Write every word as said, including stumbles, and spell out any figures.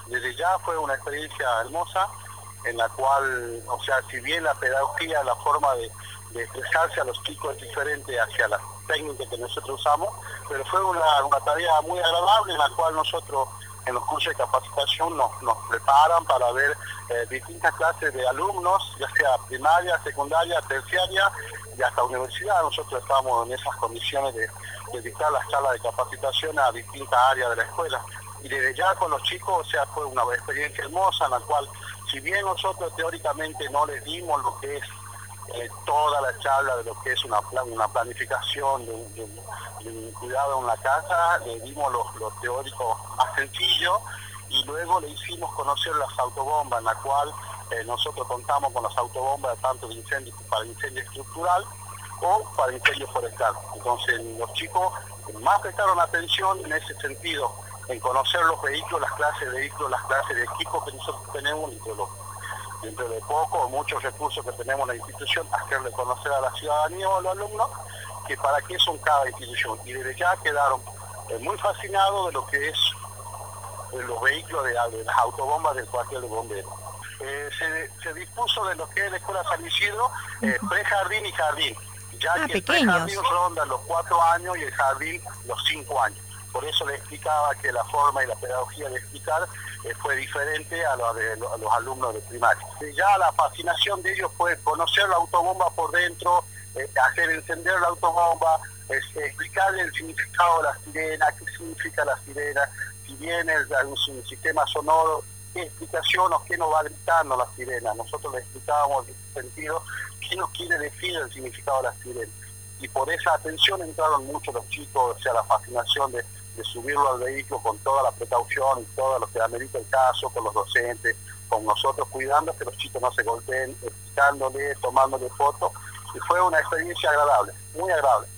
Desde ya fue una experiencia hermosa, en la cual, o sea, si bien la pedagogía, la forma de, de expresarse a los chicos es diferente hacia las técnicas que nosotros usamos, pero fue una, una tarea muy agradable en la cual nosotros en los cursos de capacitación nos, nos preparan para ver eh, distintas clases de alumnos, ya sea primaria, secundaria, terciaria y hasta universidad. Nosotros estamos en esas condiciones de, de dictar las charlas de capacitación a distintas áreas de la escuela. Y desde ya con los chicos, o sea, fue una experiencia hermosa en la cual, si bien nosotros teóricamente no les dimos lo que es eh, toda la charla de lo que es una, plan, una planificación de, de, de un cuidado en la casa, le dimos lo, lo teórico más sencillo y luego le hicimos conocer las autobombas, en la cual eh, nosotros contamos con las autobombas tanto de incendio para incendio estructural o para incendio forestal. Entonces los chicos más prestaron atención en ese sentido, en conocer los vehículos, las clases de vehículos, las clases de equipos que nosotros tenemos, dentro de, los, dentro de poco, muchos recursos que tenemos en la institución, hacerle conocer a la ciudadanía o a los alumnos que para qué son cada institución. Y desde ya quedaron eh, muy fascinados de lo que es eh, los vehículos de, de las autobombas del cuartel de bomberos. Eh, se, se dispuso de lo que es la Escuela San Isidro, eh, prejardín y jardín, ya ah, que pequeños. El prejardín ronda los cuatro años y el jardín los cinco años. Por eso le explicaba que la forma y la pedagogía de explicar eh, fue diferente a, lo de, a los alumnos de primaria. Ya la fascinación de ellos fue conocer la autobomba por dentro, eh, hacer encender la autobomba, eh, explicarle el significado de la sirena, qué significa la sirena, si bien es un sistema sonoro, qué explicación o qué nos va gritando la sirena. Nosotros le explicábamos en ese sentido qué nos quiere decir el significado de la sirena. Y por esa atención entraron muchos los chicos, o sea, la fascinación de, de subirlo al vehículo con toda la precaución y todo lo que amerita el caso, con los docentes, con nosotros cuidando que los chicos no se golpeen, explicándole, tomándole fotos. Y fue una experiencia agradable, muy agradable.